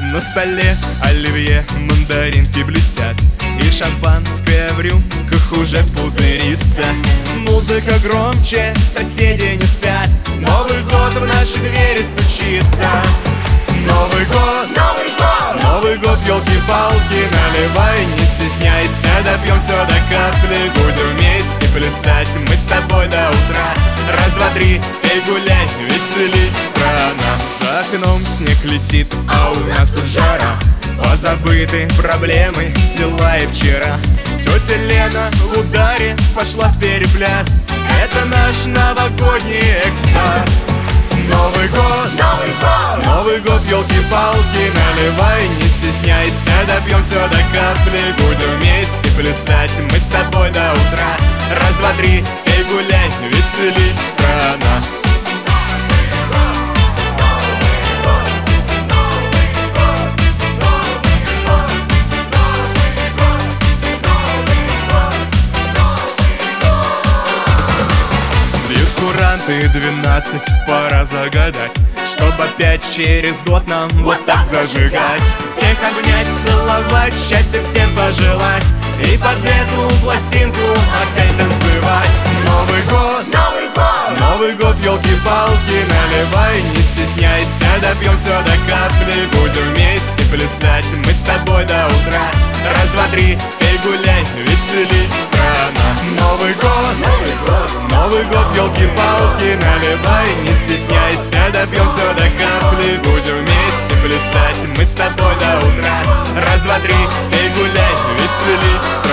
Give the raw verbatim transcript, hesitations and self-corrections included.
На столе оливье, мандаринки блестят, и шампанское в рюмках уже пузырится. Музыка громче, соседи не спят, Новый год в наши двери стучится. Новый год, Новый год, Новый год, елки-палки, наливай, не стесняйся, допьем все до капли, будем вместе плясать мы с тобой до утра. Раз, два, три, эй, гуляй, веселись, страна. За окном снег летит, а у нас тут жара. Позабыты проблемы, дела и вчера. Тетя Лена в ударе пошла в перепляс. Это наш новогодний экстаз. Новый год, Новый год, Новый год, елки-палки, наливай, не стесняйся, допьем все до капли, будем вместе плясать мы с тобой до утра. Раз, два, три, эй, гуляй, веселись, страна. Куранты двенадцать, пора загадать, чтобы опять через год нам вот так зажигать. Всех обнять, целовать, счастья всем пожелать, и под эту пластинку опять танцевать. Новый год, Новый год, Новый год, елки-палки, наливай, не стесняйся, допьем все до капли, будем вместе плясать мы с тобой до утра. Раз, два, три, эй, гуляй, веселись, страна. Новый год, Новый год, Новый год, елки-палки, наливай, не стесняйся, допьем все до капли, будем вместе плясать мы с тобой до утра. Раз, два, три, эй, гуляй, веселись.